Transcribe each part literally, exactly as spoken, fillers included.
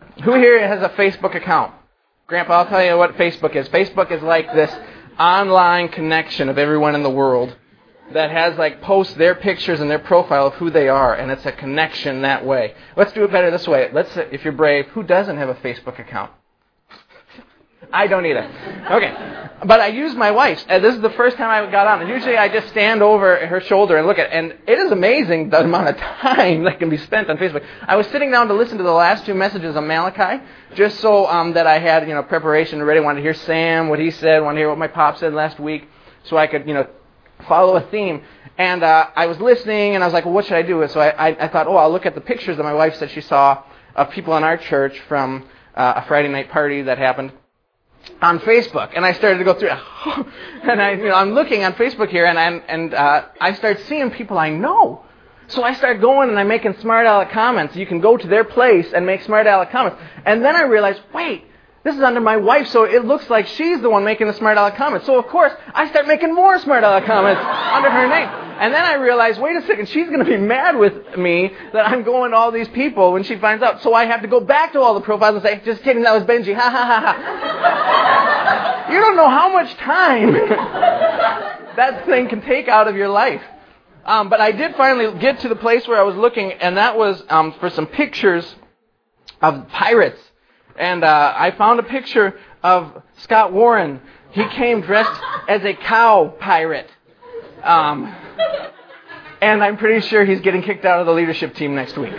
Who here has a Facebook account? Grandpa, I'll tell you what Facebook is. Facebook is like this online connection of everyone in the world that has like posts their pictures and their profile of who they are, and it's a connection that way. Let's do it better this way. Let's, if you're brave, who doesn't have a Facebook account? I don't either. Okay. But I used my wife's. And this is the first time I got on. And usually I just stand over her shoulder and look at it. And it is amazing the amount of time that can be spent on Facebook. I was sitting down to listen to the last two messages of Malachi, just so um, that I had, you know, preparation ready. I wanted to hear Sam, what he said, wanted to hear what my pop said last week, so I could, you know, follow a theme. And uh, I was listening, and I was like, well, what should I do? So I, I, I thought, oh, I'll look at the pictures that my wife said she saw of people in our church from uh, a Friday night party that happened on Facebook, and I started to go through it. And I, you know, I'm looking on Facebook here, and I, and uh, I start seeing people I know. So I start going and I'm making smart aleck comments. You can go to their place and make smart aleck comments. And then I realized, wait, this is under my wife, so it looks like she's the one making the smart aleck comments. So of course, I start making more smart aleck comments under her name. And then I realized, wait a second, she's going to be mad with me that I'm going to all these people when she finds out. So I have to go back to all the profiles and say, just kidding, that was Benji. Ha ha ha ha. You don't know how much time that thing can take out of your life. Um, but I did finally get to the place where I was looking, and that was um, for some pictures of pirates. And uh, I found a picture of Scott Warren. He came dressed as a cow pirate. Um, and I'm pretty sure he's getting kicked out of the leadership team next week.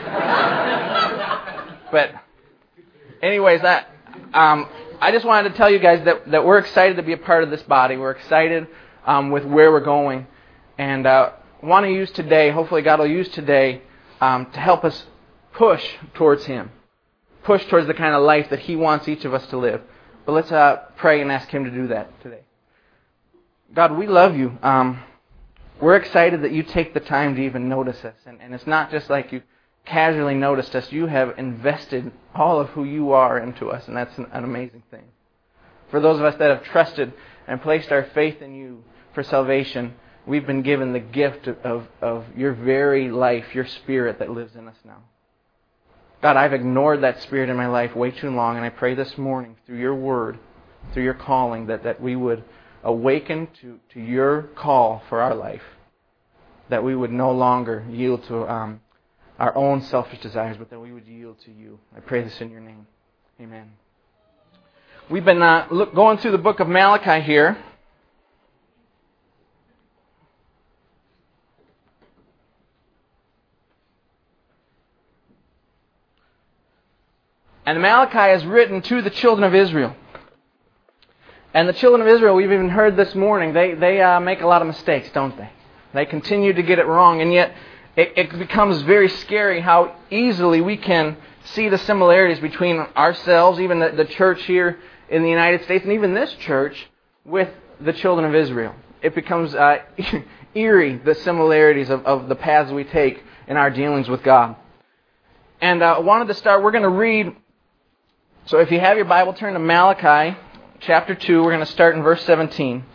But anyways, that, um, I just wanted to tell you guys that, that we're excited to be a part of this body. We're excited um, with where we're going. And uh, want to use today, hopefully God will use today, um, to help us push towards Him. Push towards the kind of life that He wants each of us to live. But let's uh, pray and ask Him to do that today. God, we love You. Um, we're excited that You take the time to even notice us. And, and it's not just like You casually noticed us. You have invested all of who You are into us, and that's an, an amazing thing. For those of us that have trusted and placed our faith in You for salvation, we've been given the gift of, of, of Your very life, Your Spirit that lives in us now. God, I've ignored that Spirit in my life way too long, and I pray this morning through Your Word, through Your calling, that, that we would awaken to, to Your call for our life, that we would no longer yield to um, our own selfish desires, but that we would yield to You. I pray this in Your name. Amen. We've been uh, look, going through the book of Malachi here. And Malachi is written to the children of Israel. And the children of Israel, we've even heard this morning, they, they uh, make a lot of mistakes, don't they? They continue to get it wrong, and yet it, it becomes very scary how easily we can see the similarities between ourselves, even the, the church here in the United States, and even this church, with the children of Israel. It becomes uh, eerie, the similarities of, of the paths we take in our dealings with God. And uh, I wanted to start, we're going to read, so if you have your Bible, turn to Malachi chapter two. We're going to start in verse seventeen.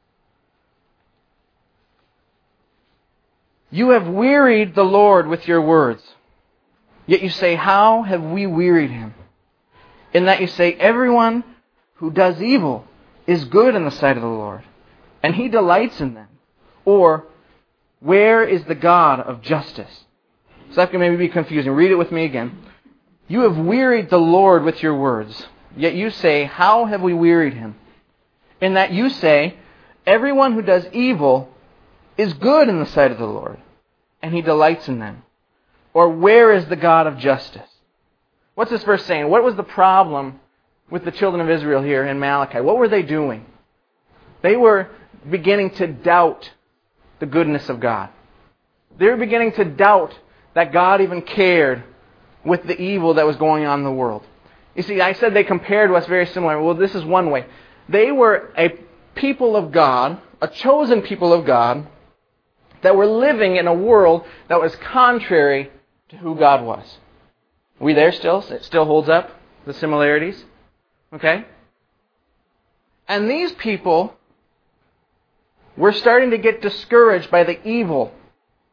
You have wearied the Lord with your words. Yet you say, how have we wearied Him? In that you say, everyone who does evil is good in the sight of the Lord, and He delights in them. Or, where is the God of justice? So that can maybe be confusing. Read it with me again. You have wearied the Lord with your words. Yet you say, how have we wearied Him? In that you say, everyone who does evil is good in the sight of the Lord, and He delights in them. Or where is the God of justice? What's this verse saying? What was the problem with the children of Israel here in Malachi? What were they doing? They were beginning to doubt the goodness of God. They were beginning to doubt that God even cared with the evil that was going on in the world. You see, I said they compared to us very similar. Well, this is one way. They were a people of God, a chosen people of God, that were living in a world that was contrary to who God was. Are we there still? It still holds up, the similarities? Okay? And these people were starting to get discouraged by the evil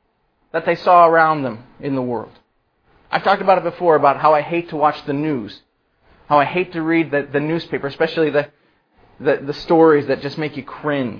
that they saw around them in the world. I've talked about it before, about how I hate to watch the news. how I hate to read the, the newspaper, especially the, the, the stories that just make you cringe.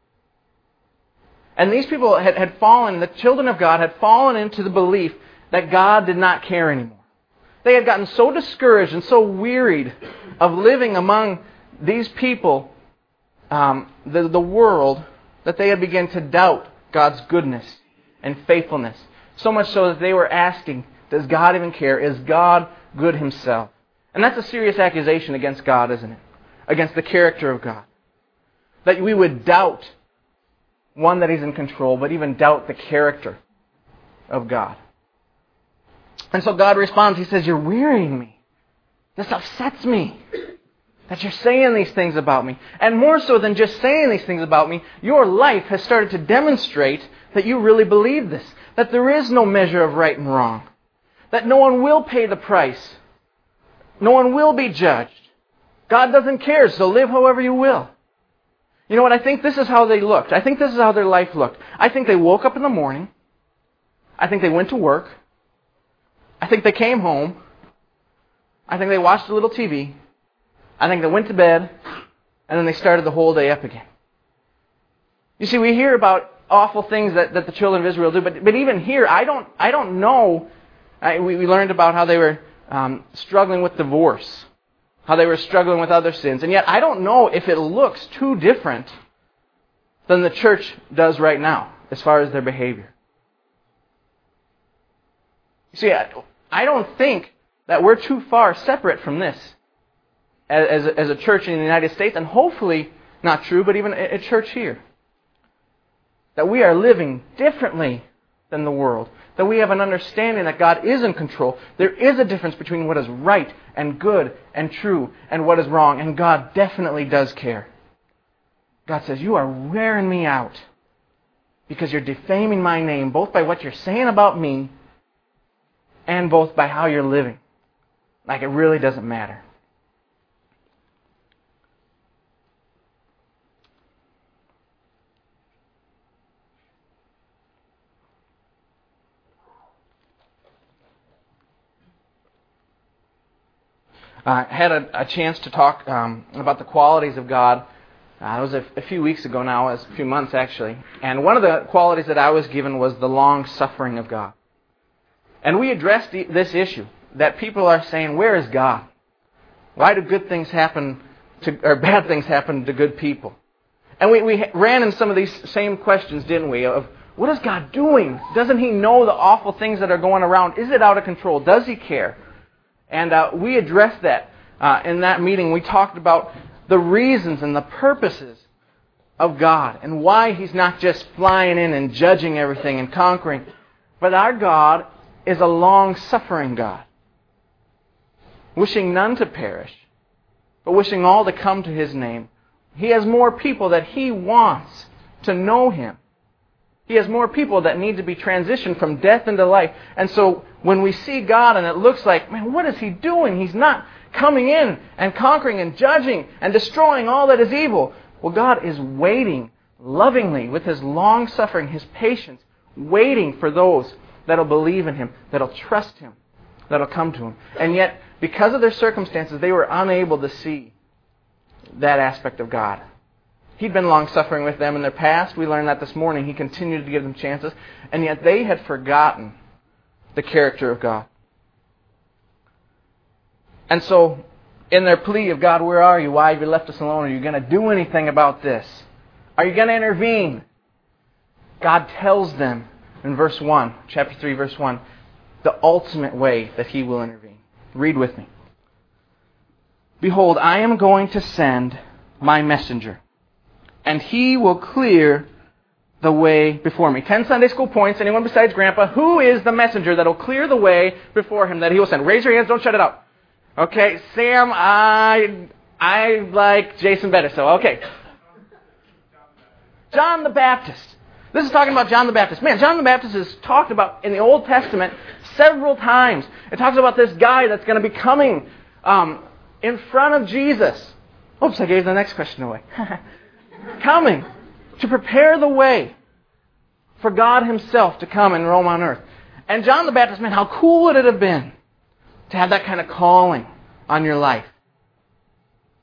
And these people had, had fallen, the children of God had fallen into the belief that God did not care anymore. They had gotten so discouraged and so wearied of living among these people, um, the, the world, that they had begun to doubt God's goodness and faithfulness. So much so that they were asking, does God even care? Is God good Himself? And that's a serious accusation against God, isn't it? Against the character of God. That we would doubt, one, that He's in control, but even doubt the character of God. And so God responds, He says, you're wearying me. This upsets me. That you're saying these things about me. And more so than just saying these things about me, your life has started to demonstrate that you really believe this. That there is no measure of right and wrong. That no one will pay the price. No one will be judged. God doesn't care, so live however you will. You know what? I think this is how they looked. I think this is how their life looked. I think they woke up in the morning. I think they went to work. I think they came home. I think they watched a little T V. I think they went to bed. And then they started the whole day up again. You see, we hear about awful things that, that the children of Israel do, but, but even here, I don't I don't know. I, we, we learned about how they were um, struggling with divorce. How they were struggling with other sins. And yet, I don't know if it looks too different than the church does right now, as far as their behavior. You see, I, I don't think that we're too far separate from this as, as, a, as a church in the United States, and hopefully not true, but even a, a church here. That we are living differently than the world. That we have an understanding that God is in control. There is a difference between what is right and good and true and what is wrong. And God definitely does care. God says, you are wearing me out because you're defaming my name, both by what you're saying about me and both by how you're living. Like it really doesn't matter. I uh, had a, a chance to talk um, about the qualities of God. Uh, it was a, a few weeks ago now, it was a few months actually. And one of the qualities that I was given was the long-suffering of God. And we addressed the, this issue, that people are saying, where is God? Why do good things happen to, or bad things happen to good people? And we, we ran in some of these same questions, didn't we? Of, what is God doing? Doesn't He know the awful things that are going around? Is it out of control? Does He care? And uh, we addressed that uh, in that meeting. We talked about the reasons and the purposes of God and why He's not just flying in and judging everything and conquering. But our God is a long-suffering God, wishing none to perish, but wishing all to come to His name. He has more people that He wants to know Him. He has more people that need to be transitioned from death into life. And so when we see God and it looks like, man, what is He doing? He's not coming in and conquering and judging and destroying all that is evil. Well, God is waiting lovingly with His long-suffering, His patience, waiting for those that will believe in Him, that will trust Him, that will come to Him. And yet, because of their circumstances, they were unable to see that aspect of God. He'd been long-suffering with them in their past. We learned that this morning. He continued to give them chances. And yet they had forgotten the character of God. And so, in their plea of, God, where are you? Why have you left us alone? Are you going to do anything about this? Are you going to intervene? God tells them in verse one, chapter three, verse one, the ultimate way that He will intervene. Read with me. Behold, I am going to send my messenger, and he will clear the way before me. Ten Sunday school points. Anyone besides Grandpa? Who is the messenger that will clear the way before him that He will send? Raise your hands. Don't shut it up. Okay, Sam, I I like Jason better. So, okay. John the Baptist. This is talking about John the Baptist. Man, John the Baptist is talked about in the Old Testament several times. It talks about this guy that's going to be coming um, in front of Jesus. Oops, I gave the next question away. Coming to prepare the way for God Himself to come and roam on earth. And John the Baptist, man, how cool would it have been to have that kind of calling on your life?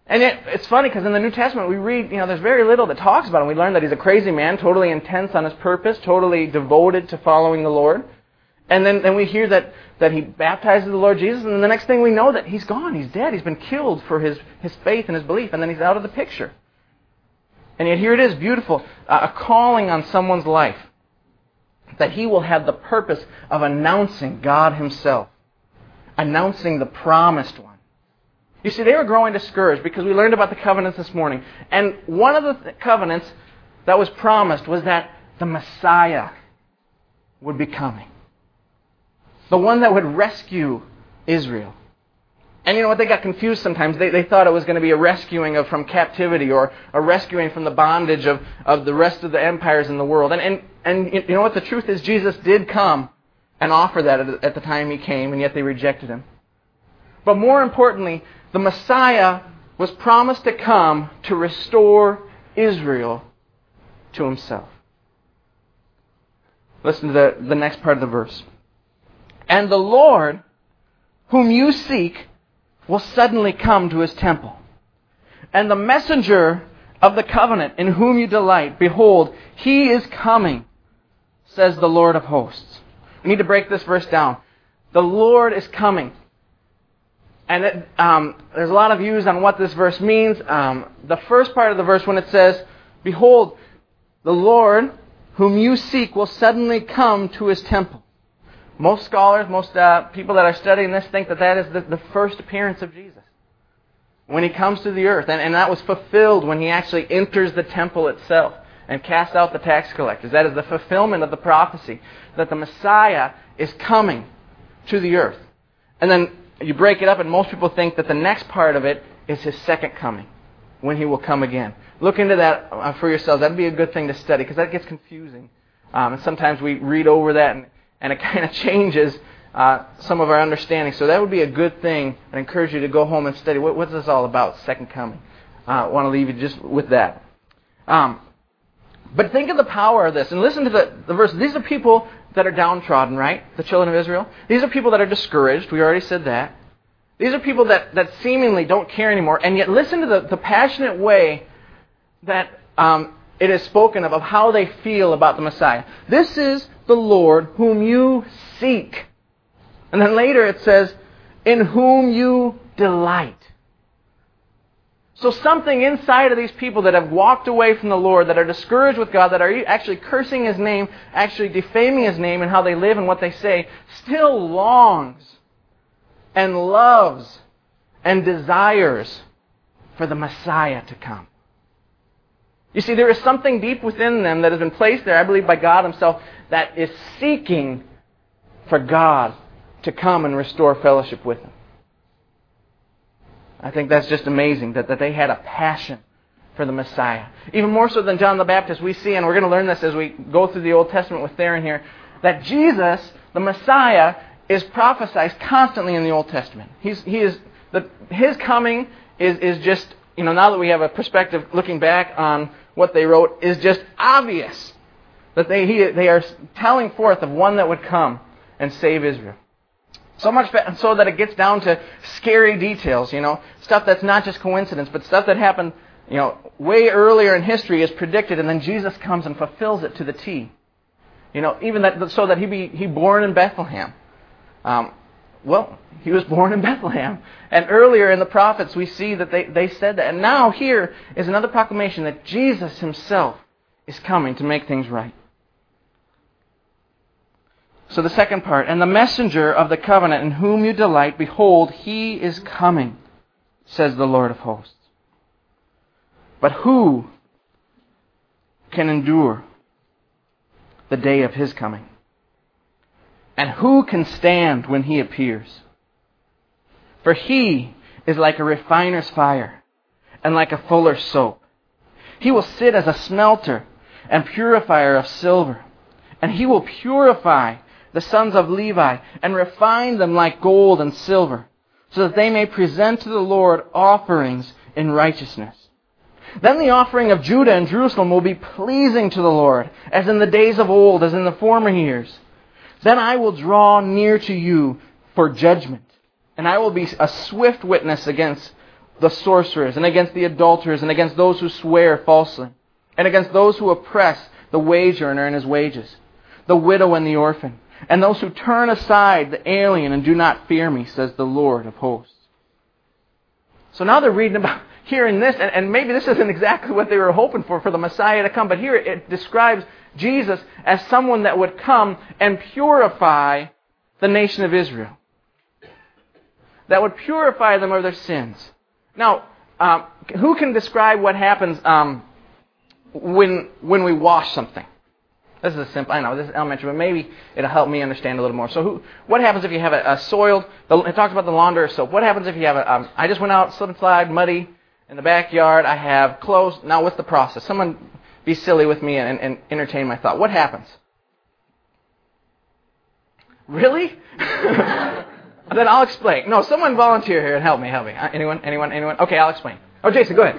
And it, it's funny because in the New Testament we read, you know, there's very little that talks about him. We learn that he's a crazy man, totally intense on his purpose, totally devoted to following the Lord. And then, then we hear that, that he baptizes the Lord Jesus, and then the next thing we know that he's gone, he's dead, he's been killed for his, his faith and his belief, and then he's out of the picture. And yet here it is, beautiful, uh, a calling on someone's life, that he will have the purpose of announcing God himself, announcing the promised one. You see, they were growing discouraged because we learned about the covenants this morning. And one of the th- covenants that was promised was that the Messiah would be coming. The one that would rescue Israel. And you know what? They got confused sometimes. They, they thought it was going to be a rescuing of from captivity or a rescuing from the bondage of, of the rest of the empires in the world. And, and, and you know what? The truth is Jesus did come and offer that at, at the time he came, and yet they rejected him. But more importantly, the Messiah was promised to come to restore Israel to himself. Listen to the, the next part of the verse. And the Lord, whom you seek, will suddenly come to his temple. And the messenger of the covenant in whom you delight, behold, he is coming, says the Lord of hosts. We need to break this verse down. The Lord is coming. And it, um, there's a lot of views on what this verse means. Um, the first part of the verse, when it says, behold, the Lord, whom you seek, will suddenly come to his temple. Most scholars, most uh, people that are studying this think that that is the, the first appearance of Jesus. When he comes to the earth. And, and that was fulfilled when he actually enters the temple itself and casts out the tax collectors. That is the fulfillment of the prophecy that the Messiah is coming to the earth. And then you break it up and most people think that the next part of it is his second coming, when he will come again. Look into that uh, for yourselves. That would be a good thing to study because that gets confusing. Um, and sometimes we read over that and And it kind of changes uh, some of our understanding. So that would be a good thing. I encourage you to go home and study. What, what's this all about, second coming? Uh, I want to leave you just with that. Um, but think of the power of this. And listen to the, the verse. These are people that are downtrodden, right? The children of Israel. These are people that are discouraged. We already said that. These are people that, that seemingly don't care anymore. And yet listen to the, the passionate way that um, it is spoken of, of how they feel about the Messiah. This is the Lord whom you seek. And then later it says, in whom you delight. So something inside of these people that have walked away from the Lord, that are discouraged with God, that are actually cursing his name, actually defaming his name and how they live and what they say, still longs and loves and desires for the Messiah to come. You see, there is something deep within them that has been placed there, I believe, by God himself, that is seeking for God to come and restore fellowship with him. I think that's just amazing, that, that they had a passion for the Messiah. Even more so than John the Baptist, we see, and we're going to learn this as we go through the Old Testament with Theron here, that Jesus, the Messiah, is prophesied constantly in the Old Testament. He's, he is, the, his coming is, is just, you know, now that we have a perspective looking back on what they wrote, is just obvious. That they, he, they are telling forth of one that would come and save Israel. So much so that it gets down to scary details, you know, stuff that's not just coincidence, but stuff that happened, you know, way earlier in history is predicted, and then Jesus comes and fulfills it to the T. You know, even that so that he be he born in Bethlehem. Um, well, he was born in Bethlehem, and earlier in the prophets we see that they they said that, and now here is another proclamation that Jesus himself is coming to make things right. So the second part, and the messenger of the covenant in whom you delight, behold, he is coming, says the Lord of hosts. But who can endure the day of his coming? And who can stand when he appears? For he is like a refiner's fire and like a fuller's soap. He will sit as a smelter and purifier of silver, and he will purify the sons of Levi, and refine them like gold and silver, so that they may present to the Lord offerings in righteousness. Then the offering of Judah and Jerusalem will be pleasing to the Lord, as in the days of old, as in the former years. Then I will draw near to you for judgment, and I will be a swift witness against the sorcerers, and against the adulterers, and against those who swear falsely, and against those who oppress the wage earner and his wages, the widow and the orphan, and those who turn aside the alien and do not fear me, says the Lord of hosts. So now they're reading about, hearing this, and, and maybe this isn't exactly what they were hoping for, for the Messiah to come, but here it describes Jesus as someone that would come and purify the nation of Israel. That would purify them of their sins. Now, um, who can describe what happens um, when when we wash something? This is a simple, I know, this is elementary, but maybe it'll help me understand a little more. So who, what happens if you have a, a soiled, it talks about the launderer soap. What happens if you have a, um, I just went out, slip and slide, muddy, in the backyard, I have clothes. Now what's the process? Someone be silly with me and, and entertain my thought. What happens? Really? Then I'll explain. No, someone volunteer here and help me, help me. Uh, anyone, anyone, anyone? Okay, I'll explain. Oh, Jason, go ahead.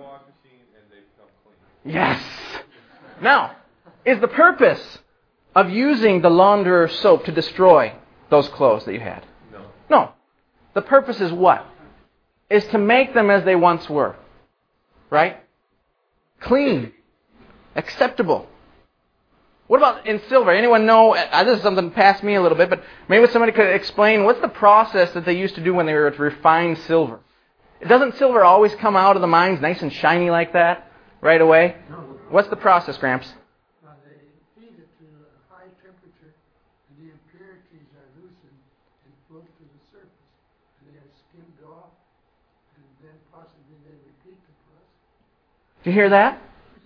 Yes. Now, is the purpose of using the launderer soap to destroy those clothes that you had? No. No. The purpose is what? Is to make them as they once were. Right? Clean. Acceptable. What about in silver? Anyone know? Uh, this is something past me a little bit, but maybe somebody could explain what's the process that they used to do when they were to refine silver? Doesn't silver always come out of the mines nice and shiny like that right away? No. What's the process, Gramps? Uh, they feed it to a high temperature, and the impurities are loosened and float to the surface, and they are skimmed off, and then possibly they repeat the process. Do you hear that?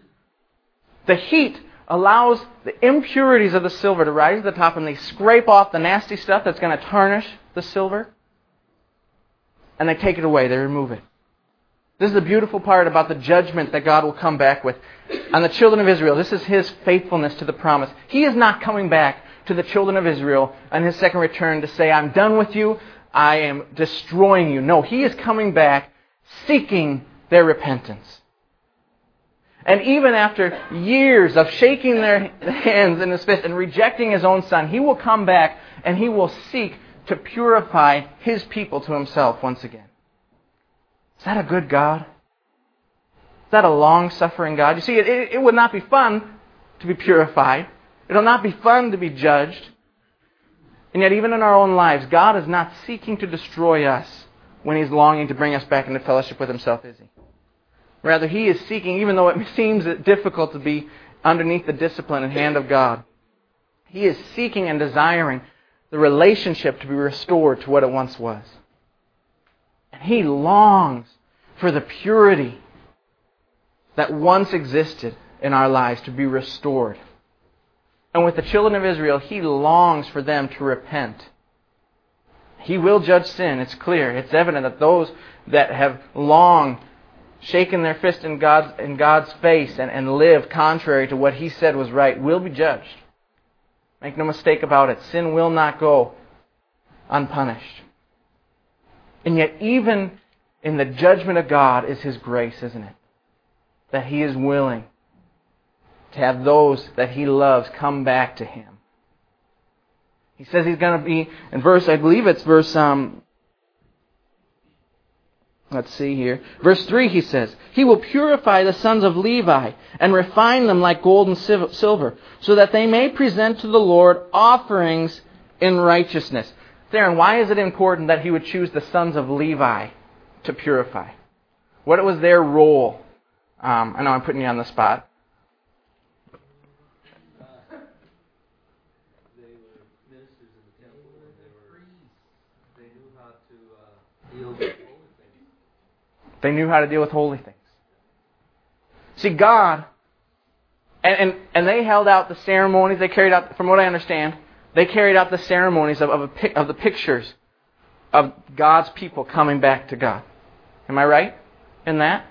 The heat allows the impurities of the silver to rise to the top, and they scrape off the nasty stuff that's going to tarnish the silver, and they take it away. They remove it. This is the beautiful part about the judgment that God will come back with on the children of Israel. This is His faithfulness to the promise. He is not coming back to the children of Israel on His second return to say, I'm done with you, I am destroying you. No, He is coming back seeking their repentance. And even after years of shaking their hands in His fist and rejecting His own Son, He will come back and He will seek to purify His people to Himself once again. Is that a good God? Is that a long-suffering God? You see, it, it, it would not be fun to be purified. It will not be fun to be judged. And yet even in our own lives, God is not seeking to destroy us when He's longing to bring us back into fellowship with Himself, is He? Rather, He is seeking, even though it seems difficult to be underneath the discipline and hand of God, He is seeking and desiring the relationship to be restored to what it once was. And He longs for the purity that once existed in our lives to be restored. And with the children of Israel, He longs for them to repent. He will judge sin, it's clear. It's evident that those that have long shaken their fist in God's, in God's face and, and lived contrary to what He said was right will be judged. Make no mistake about it. Sin will not go unpunished. And yet even in the judgment of God is His grace, isn't it? That He is willing to have those that He loves come back to Him. He says He's going to be, in verse, I believe it's verse, um, let's see here. Verse three, He says, He will purify the sons of Levi and refine them like gold and silver, so that they may present to the Lord offerings in righteousness. Darren, why is it important that He would choose the sons of Levi to purify? What was their role? Um, I know I'm putting you on the spot. Uh, they were ministers in the temple, and they were they knew how to uh, deal with holy things. They knew how to deal with holy things. See, God, and, and, and they held out the ceremonies, they carried out, from what I understand, they carried out the ceremonies of, of, a, of the pictures of God's people coming back to God. Am I right in that?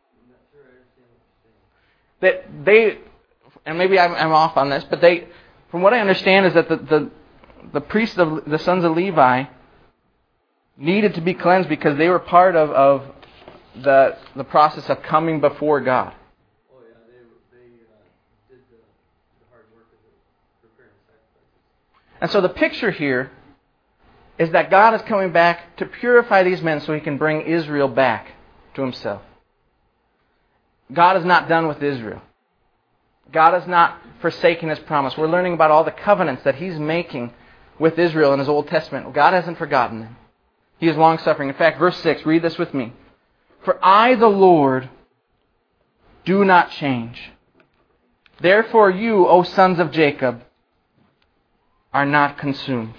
That they, and maybe I'm, I'm off on this, but they, from what I understand, is that the, the, the priests of the sons of Levi needed to be cleansed because they were part of, of the the process of coming before God. Oh yeah, they they uh, did the, the hard work of preparing sacrifices. And so the picture here is that God is coming back to purify these men so He can bring Israel back to Himself. God is not done with Israel. God has not forsaken His promise. We're learning about all the covenants that He's making with Israel in His Old Testament. God hasn't forgotten them. He is long-suffering. In fact, verse six, read this with me. For I, the Lord, do not change. Therefore you, O sons of Jacob, are not consumed.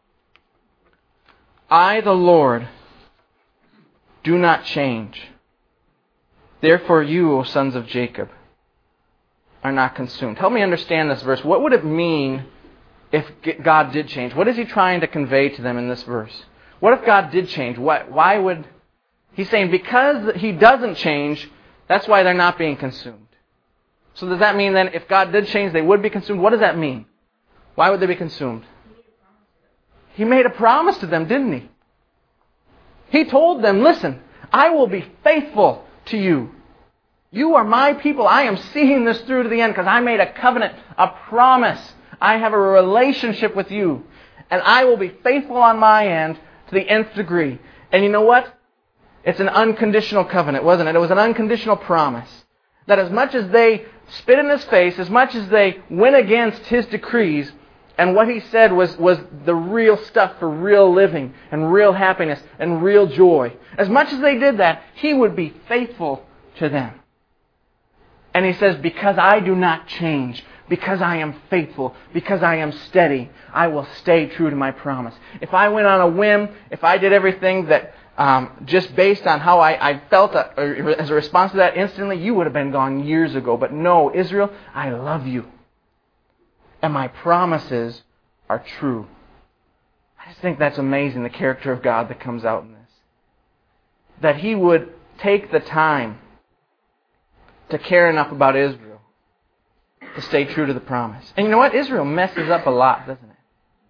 I, the Lord, do not change. Therefore you, O sons of Jacob, are not consumed. Help me understand this verse. What would it mean if God did change? What is He trying to convey to them in this verse? What if God did change? Why, why would... He's saying because He doesn't change, that's why they're not being consumed. So does that mean then if God did change, they would be consumed? What does that mean? Why would they be consumed? He made a promise to them, didn't He? He told them, listen, I will be faithful to you. You are my people. I am seeing this through to the end because I made a covenant, a promise. I have a relationship with you. And I will be faithful on my end to the nth degree. And you know what? It's an unconditional covenant, wasn't it? It was an unconditional promise. That as much as they spit in His face, as much as they went against His decrees, and what He said was, was the real stuff for real living and real happiness and real joy. As much as they did that, He would be faithful to them. And He says, because I do not change, because I am faithful, because I am steady, I will stay true to my promise. If I went on a whim, if I did everything that um, just based on how I, I felt a, or as a response to that instantly, you would have been gone years ago. But no, Israel, I love you. And my promises are true. I just think that's amazing, the character of God that comes out in this. That He would take the time to care enough about Israel to stay true to the promise. And you know what? Israel messes up a lot, doesn't it?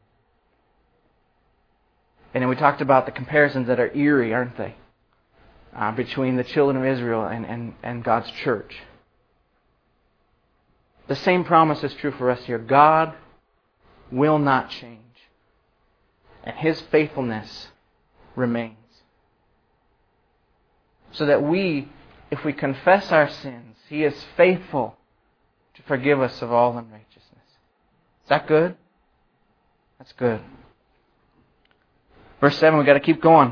And then we talked about the comparisons that are eerie, aren't they? Uh, between the children of Israel and, and, and God's church. The same promise is true for us here. God will not change. And His faithfulness remains. So that we, if we confess our sins, He is faithful to forgive us of all unrighteousness. Is that good? That's good. Verse seven, we've got to keep going.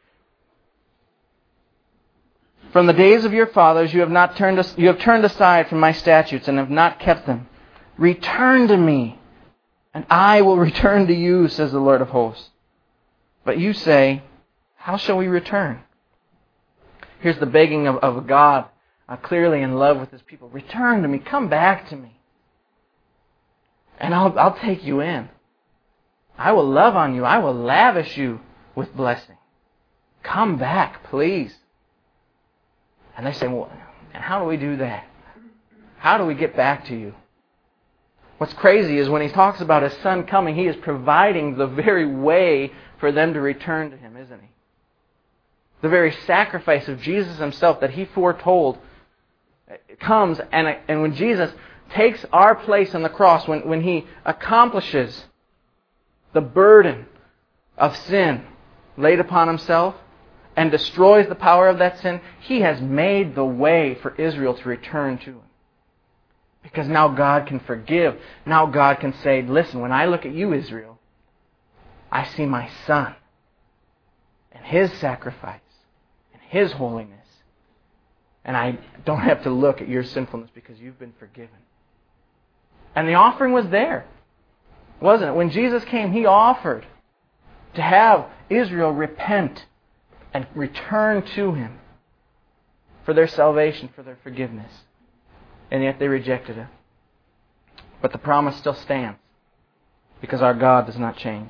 From the days of your fathers you have not turned you have turned aside from my statutes and have not kept them. Return to me, and I will return to you, says the Lord of hosts. But you say, how shall we return? Here's the begging of, of God, uh, clearly in love with His people. Return to me, come back to me. And I'll, I'll take you in. I will love on you. I will lavish you with blessing. Come back, please. And they say, well, and how do we do that? How do we get back to you? What's crazy is when He talks about His Son coming, He is providing the very way for them to return to Him, isn't He? The very sacrifice of Jesus Himself that He foretold comes, and, and when Jesus takes our place on the cross, when, when He accomplishes the burden of sin laid upon Himself, and destroys the power of that sin, He has made the way for Israel to return to Him. Because now God can forgive. Now God can say, listen, when I look at you, Israel, I see my Son and His sacrifice and His holiness. And I don't have to look at your sinfulness because you've been forgiven. And the offering was there, wasn't it? When Jesus came, He offered to have Israel repent and return to Him for their salvation, for their forgiveness. And yet they rejected it. But the promise still stands because our God does not change.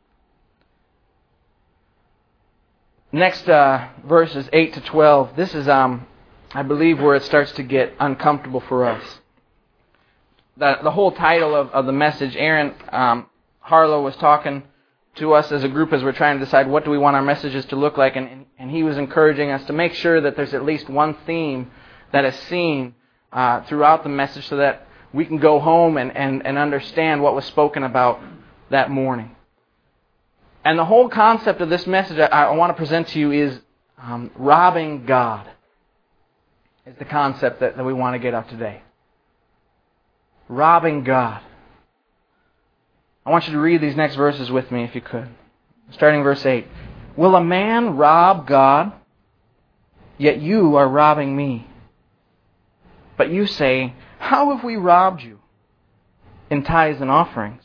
Next uh, verses eight to twelve. This is, um, I believe, where it starts to get uncomfortable for us. The, the whole title of, of the message, Aaron um, Harlow was talking to us as a group as we're trying to decide what do we want our messages to look like, and, and, and he was encouraging us to make sure that there's at least one theme that is seen uh, throughout the message so that we can go home and, and, and understand what was spoken about that morning. And the whole concept of this message I, I want to present to you is Um, robbing God is the concept that, that we want to get up today. Robbing God. I want you to read these next verses with me if you could. Starting verse eight. Will a man rob God? Yet you are robbing me. But you say, how have we robbed you? In tithes and offerings.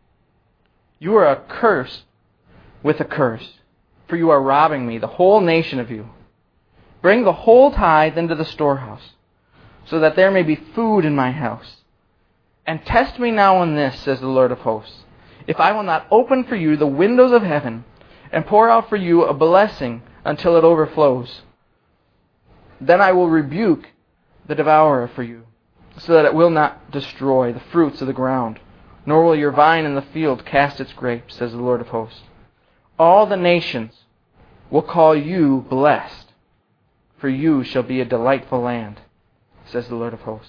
You are accursed with a curse, for you are robbing me, the whole nation of you. Bring the whole tithe into the storehouse, so that there may be food in my house. And test me now in this, says the Lord of hosts, if I will not open for you the windows of heaven, and pour out for you a blessing until it overflows. Then I will rebuke the devourer for you, so that it will not destroy the fruits of the ground, nor will your vine in the field cast its grapes, says the Lord of hosts. All the nations will call you blessed, for you shall be a delightful land, says the Lord of hosts.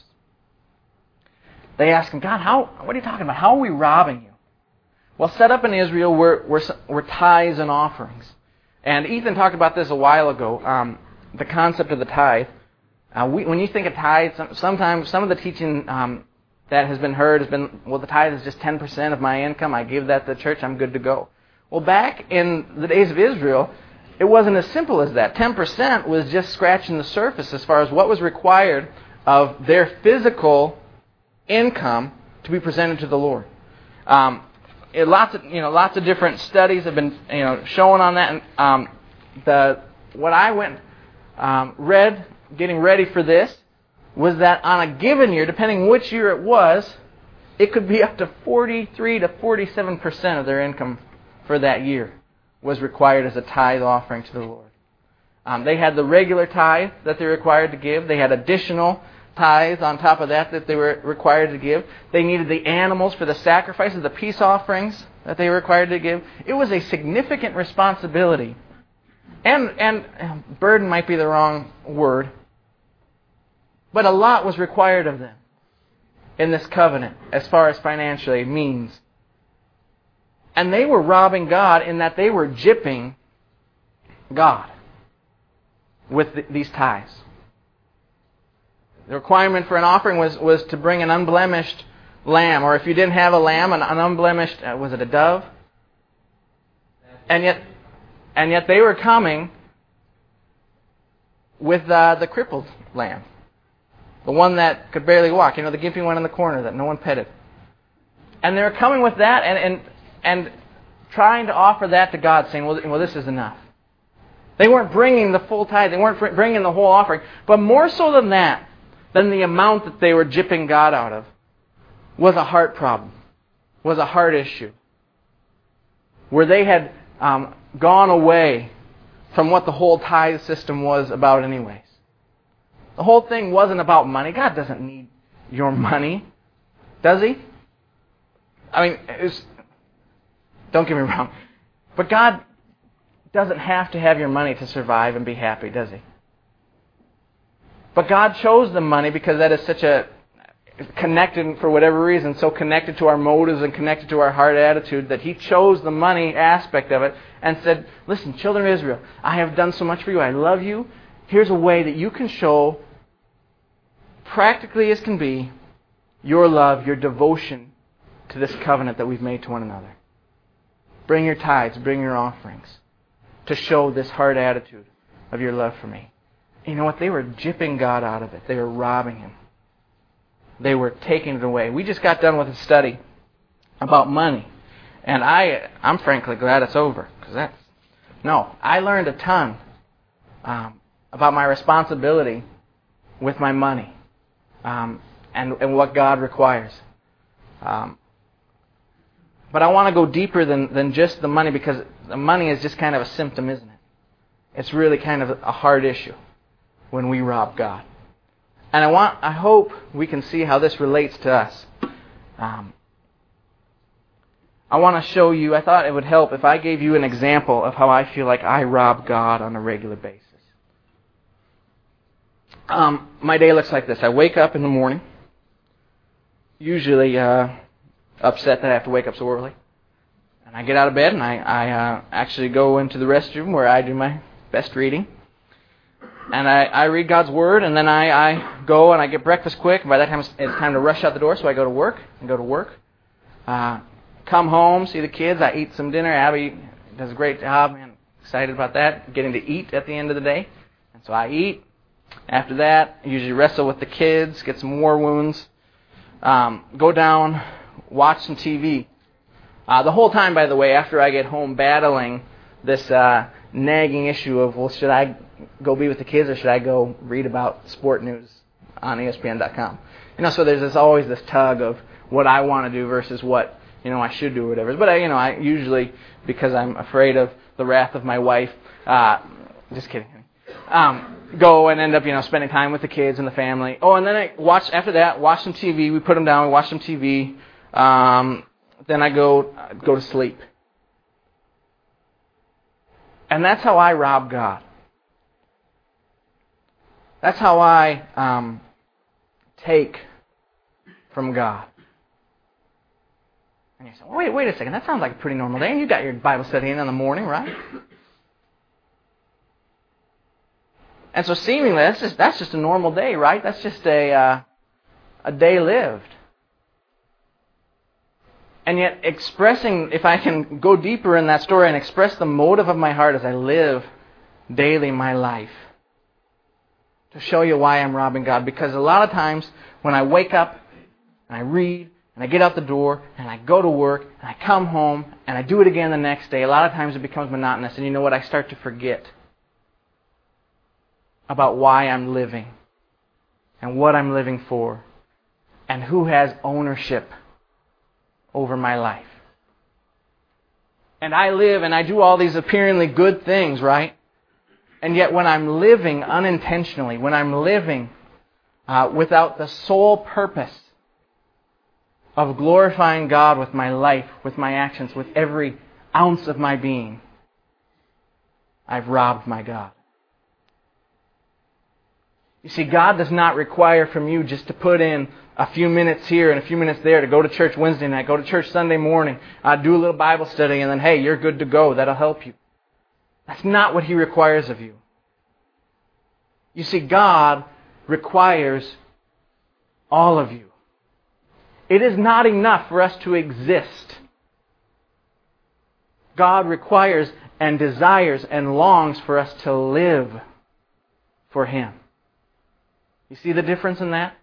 They ask him, God, how? What are you talking about? How are we robbing you? Well, set up in Israel were, were, were tithes and offerings. And Ethan talked about this a while ago, um, the concept of the tithe. Uh, we, when you think of tithe, sometimes some of the teaching um, that has been heard has been, well, the tithe is just ten percent of my income. I give that to the church. I'm good to go. Well, back in the days of Israel, it wasn't as simple as that. ten percent was just scratching the surface as far as what was required of their physical income to be presented to the Lord. Um, it, lots of you know, lots of different studies have been you know showing on that. And um, the what I went um, read, getting ready for this, was that on a given year, depending which year it was, it could be up to forty-three to forty-seven percent of their income for that year was required as a tithe offering to the Lord. Um, they had the regular tithe that they were required to give. They had additional tithes on top of that that they were required to give. They needed the animals for the sacrifices, the peace offerings that they were required to give. It was a significant responsibility. And, and burden might be the wrong word, but a lot was required of them in this covenant as far as financially means. And they were robbing God in that they were gypping God with the, these tithes. The requirement for an offering was, was to bring an unblemished lamb, or if you didn't have a lamb, an, an unblemished, uh, was it a dove? And yet, and yet they were coming with uh, the crippled lamb. The one that could barely walk. You know, the gimpy one in the corner that no one petted. And they were coming with that and, and, and trying to offer that to God, saying, well, well, this is enough. They weren't bringing the full tithe. They weren't bringing the whole offering. But more so than that, than the amount that they were gypping God out of, was a heart problem, was a heart issue. Where they had um, gone away from what the whole tithe system was about anyways. The whole thing wasn't about money. God doesn't need your money, does He? I mean, it's, don't get me wrong, but God doesn't have to have your money to survive and be happy, does He? But God chose the money because that is such a connected, for whatever reason, so connected to our motives and connected to our heart attitude that He chose the money aspect of it and said, listen, children of Israel, I have done so much for you. I love you. Here's a way that you can show, practically as can be, your love, your devotion to this covenant that we've made to one another. Bring your tithes, bring your offerings to show this heart attitude of your love for me. You know what? They were gypping God out of it. They were robbing Him. They were taking it away. We just got done with a study about money. And I, I'm frankly glad it's over. Because that's, no, I learned a ton um, about my responsibility with my money um, and, and what God requires. Um, but I want to go deeper than, than just the money, because the money is just kind of a symptom, isn't it? It's really kind of a hard issue when we rob God. And I want, I hope we can see how this relates to us. Um, I want to show you, I thought it would help if I gave you an example of how I feel like I rob God on a regular basis. Um, my day looks like this. I wake up in the morning, usually uh, upset that I have to wake up so early. And I get out of bed and I, I uh, actually go into the restroom where I do my best reading. and I, I read God's Word, and then I, I go and I get breakfast quick. By that time, it's, it's time to rush out the door, so I go to work. I go to work. Uh, come home, see the kids. I eat some dinner. Abby does a great job, man. Excited about that, getting to eat at the end of the day. And so I eat. After that, I usually wrestle with the kids, get some war wounds, um, go down, watch some T V. Uh, the whole time, by the way, after I get home battling this uh, nagging issue of, well, should I go be with the kids or should I go read about sport news on E S P N dot com? You know, so there's this, always this tug of what I want to do versus what, you know, I should do or whatever. But, I, you know, I usually, because I'm afraid of the wrath of my wife, uh, just kidding, um, go and end up, you know, spending time with the kids and the family. Oh, and then I watch, after that, watch some T V. We put them down, we watch some T V. Um, then I go, go to sleep. And that's how I rob God. That's how I um, take from God. And you say, wait, wait a second, that sounds like a pretty normal day. And you got your Bible study in in the morning, right? And so seemingly, that's just that's just a normal day, right? That's just a uh, a day lived. And yet, expressing, if I can go deeper in that story and express the motive of my heart as I live daily my life, to show you why I'm robbing God. Because a lot of times, when I wake up and I read and I get out the door and I go to work and I come home and I do it again the next day, a lot of times it becomes monotonous. And you know what? I start to forget about why I'm living and what I'm living for and who has ownership over my life. And I live and I do all these appearingly good things, right? And yet when I'm living unintentionally, when I'm living uh, without the sole purpose of glorifying God with my life, with my actions, with every ounce of my being, I've robbed my God. You see, God does not require from you just to put in a few minutes here and a few minutes there, to go to church Wednesday night, go to church Sunday morning, uh, do a little Bible study, and then, hey, you're good to go. That'll help you. That's not what He requires of you. You see, God requires all of you. It is not enough for us to exist. God requires and desires and longs for us to live for Him. You see the difference in that?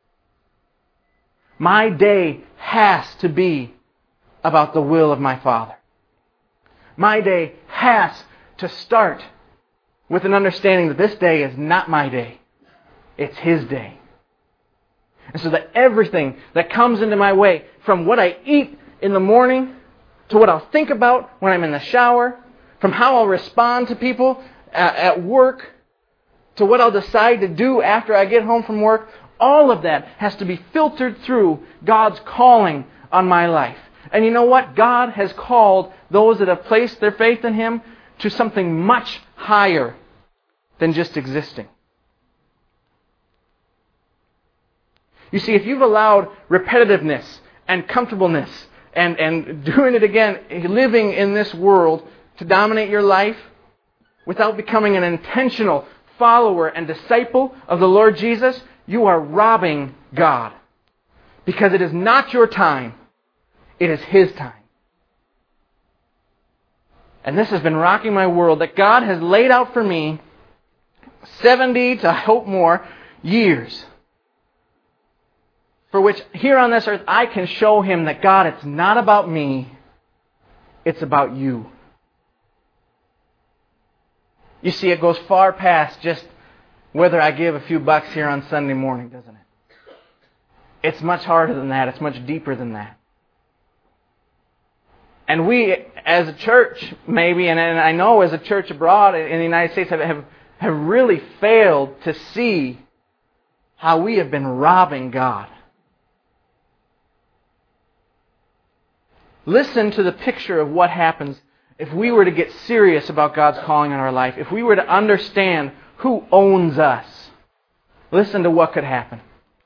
My day has to be about the will of my Father. My day has to start with an understanding that this day is not my day. It's His day. And so that everything that comes into my way, from what I eat in the morning, to what I'll think about when I'm in the shower, from how I'll respond to people at, at work, to what I'll decide to do after I get home from work, all of that has to be filtered through God's calling on my life. And you know what? God has called those that have placed their faith in Him to something much higher than just existing. You see, if you've allowed repetitiveness and comfortableness and, and doing it again, living in this world to dominate your life without becoming an intentional follower and disciple of the Lord Jesus, you are robbing God. Because it is not your time. It is His time. And this has been rocking my world, that God has laid out for me seventy to I hope more years, for which here on this earth I can show Him that, God, it's not about me. It's about You. You see, it goes far past just whether I give a few bucks here on Sunday morning, doesn't it? It's much harder than that. It's much deeper than that. And we, as a church, maybe, and I know as a church abroad in the United States, have, have, have really failed to see how we have been robbing God. Listen to the picture of what happens if we were to get serious about God's calling in our life, if we were to understand who owns us. Listen to what could happen.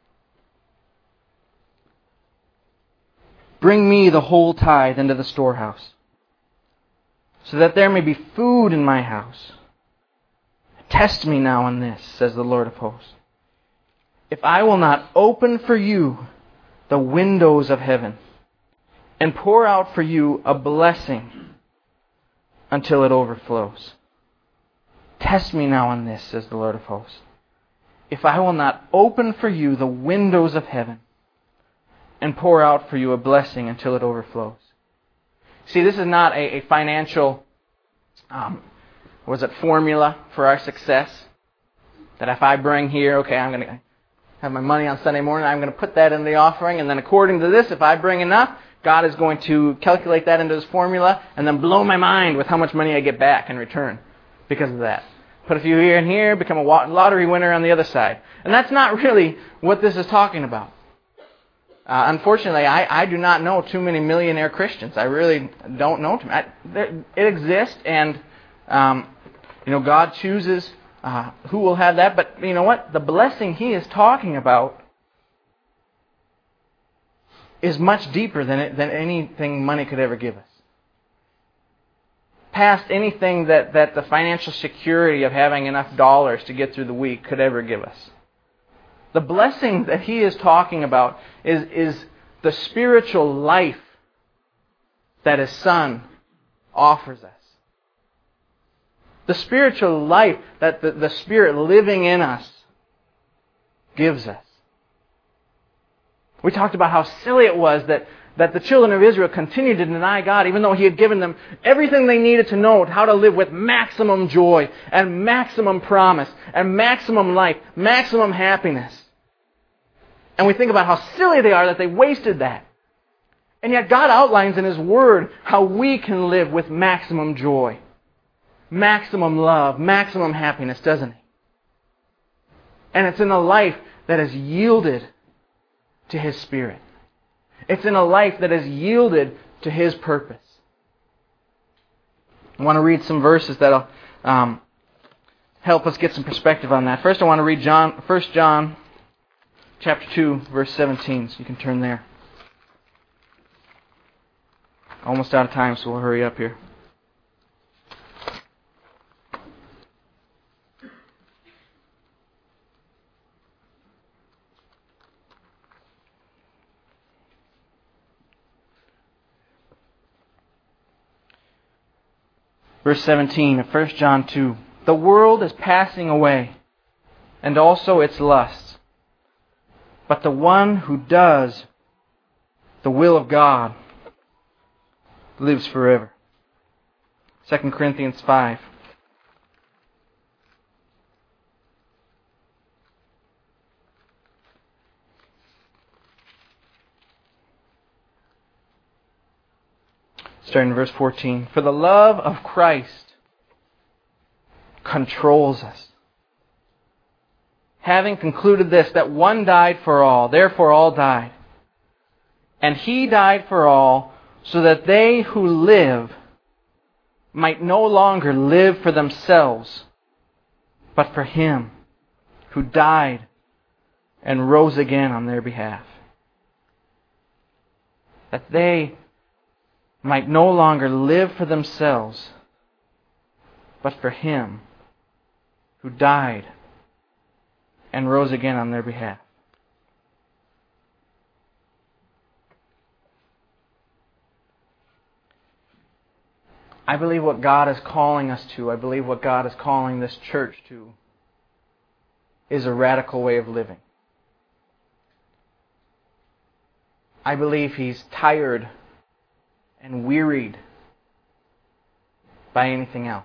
Bring me the whole tithe into the storehouse, so that there may be food in my house. Test me now in this, says the Lord of hosts, if I will not open for you the windows of heaven and pour out for you a blessing until it overflows. Test me now in this, says the Lord of hosts, if I will not open for you the windows of heaven and pour out for you a blessing until it overflows. See, this is not a, a financial, um, was it formula for our success? That if I bring here, okay, I'm going to have my money on Sunday morning, I'm going to put that in the offering, and then according to this, if I bring enough, God is going to calculate that into His formula and then blow my mind with how much money I get back in return because of that. Put a few here and here, become a lottery winner on the other side. And that's not really what this is talking about. Uh, unfortunately, I, I do not know too many millionaire Christians. I really don't know too many. I, there, it exists, and um, you know, God chooses uh, who will have that. But you know what? The blessing He is talking about is much deeper than it, than anything money could ever give us. Past anything that, that the financial security of having enough dollars to get through the week could ever give us. The blessing that He is talking about is, is the spiritual life that His Son offers us. The spiritual life that the, the Spirit living in us gives us. We talked about how silly it was that, that the children of Israel continued to deny God even though He had given them everything they needed to know how to live with maximum joy and maximum promise and maximum life, maximum happiness. And we think about how silly they are that they wasted that. And yet God outlines in His Word how we can live with maximum joy, maximum love, maximum happiness, doesn't He? And it's in a life that is yielded to His Spirit. It's in a life that is yielded to His purpose. I want to read some verses that'll um, help us get some perspective on that. First, I want to read John, First John chapter two, verse seventeen. So you can turn there. Almost out of time, so we'll hurry up here. Verse seventeen of First John two. The world is passing away, and also its lusts. But the one who does the will of God lives forever. Second Corinthians five. Starting in verse fourteen. For the love of Christ controls us. Having concluded this, that one died for all, therefore all died. And He died for all, so that they who live might no longer live for themselves, but for Him who died and rose again on their behalf. That they might no longer live for themselves, but for Him who died and rose again on their behalf. I believe what God is calling us to, I believe what God is calling this church to, is a radical way of living. I believe He's tired and wearied by anything else.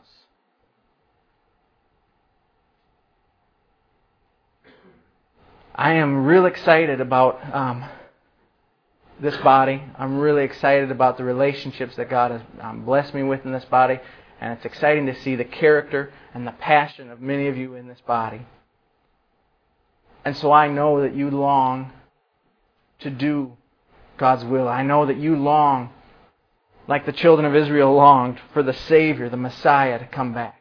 I am real excited about um, this body. I'm really excited about the relationships that God has um, blessed me with in this body. And it's exciting to see the character and the passion of many of you in this body. And so I know that you long to do God's will. I know that you long, like the children of Israel longed, for the Savior, the Messiah, to come back.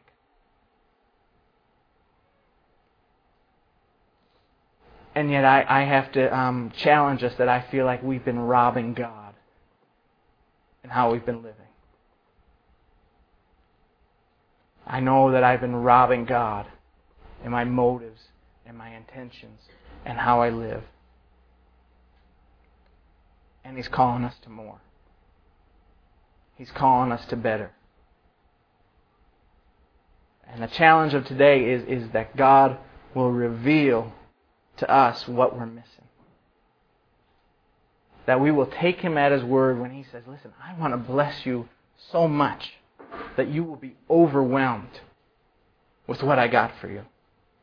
And yet I, I have to um, challenge us that I feel like we've been robbing God in how we've been living. I know that I've been robbing God in my motives and my intentions and how I live. And He's calling us to more. He's calling us to better. And the challenge of today is, is that God will reveal to us what we're missing. That we will take Him at His word when He says, listen, I want to bless you so much that you will be overwhelmed with what I got for you.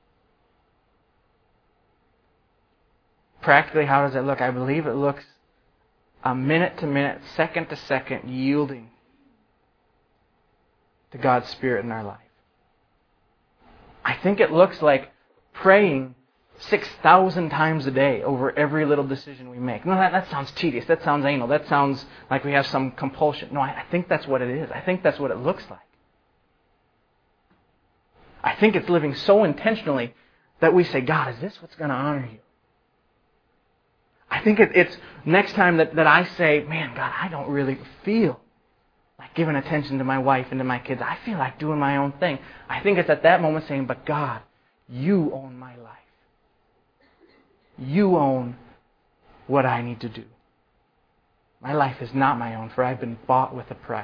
Practically, how does it look? I believe it looks a minute to minute, second to second, yielding to God's Spirit in our life. I think it looks like praying six thousand times a day over every little decision we make. No, that, that sounds tedious. That sounds anal. That sounds like we have some compulsion. No, I, I think that's what it is. I think that's what it looks like. I think it's living so intentionally that we say, God, is this what's going to honor you? I think it, it's next time that, that I say, man, God, I don't really feel like giving attention to my wife and to my kids. I feel like doing my own thing. I think it's at that moment saying, but God, you own my life. You own what I need to do. My life is not my own, for I've been bought with a price.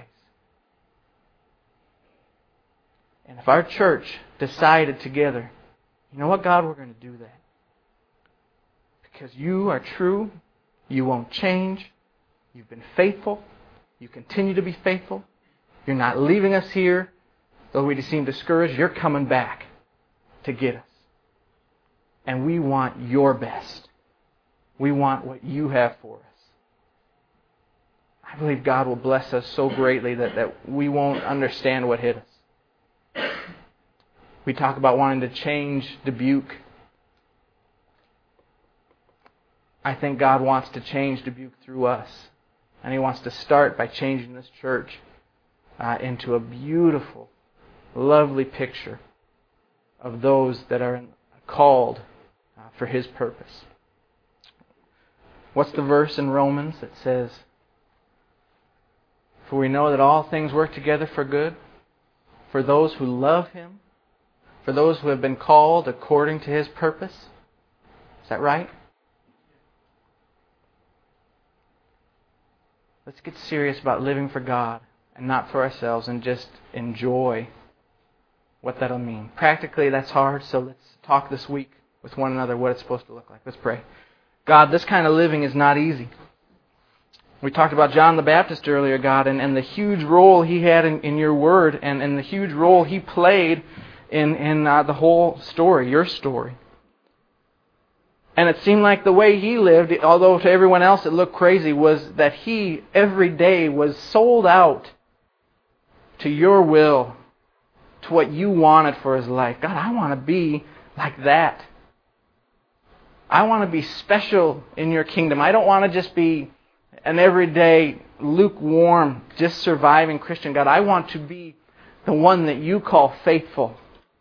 And if our church decided together, you know what, God, we're going to do that. Because you are true, you won't change, you've been faithful, you continue to be faithful, you're not leaving us here, though we seem discouraged, you're coming back to get us. And we want your best. We want what you have for us. I believe God will bless us so greatly that, that we won't understand what hit us. We talk about wanting to change Dubuque. I think God wants to change Dubuque through us. And He wants to start by changing this church uh, into a beautiful, lovely picture of those that are called uh, for His purpose. What's the verse in Romans that says, for we know that all things work together for good, for those who love Him, for those who have been called according to His purpose? Is that right? Let's get serious about living for God and not for ourselves and just enjoy what that'll mean. Practically, that's hard, so let's talk this week with one another what it's supposed to look like. Let's pray. God, this kind of living is not easy. We talked about John the Baptist earlier, God, and, and the huge role he had in, in your word and, and the huge role he played in, in uh, the whole story, your story. And it seemed like the way he lived, although to everyone else it looked crazy, was that he every day was sold out to your will, to what you wanted for his life. God, I want to be like that. I want to be special in your kingdom. I don't want to just be an everyday, lukewarm, just surviving Christian. God, I want to be the one that you call faithful.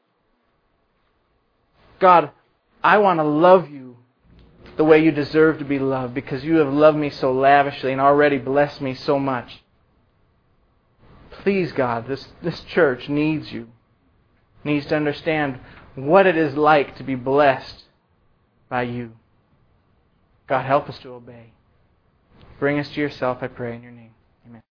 God, I want to love you the way you deserve to be loved, because you have loved me so lavishly and already blessed me so much. Please, God, this, this church needs you. Needs to understand what it is like to be blessed by you. God, help us to obey. Bring us to yourself, I pray, in your name.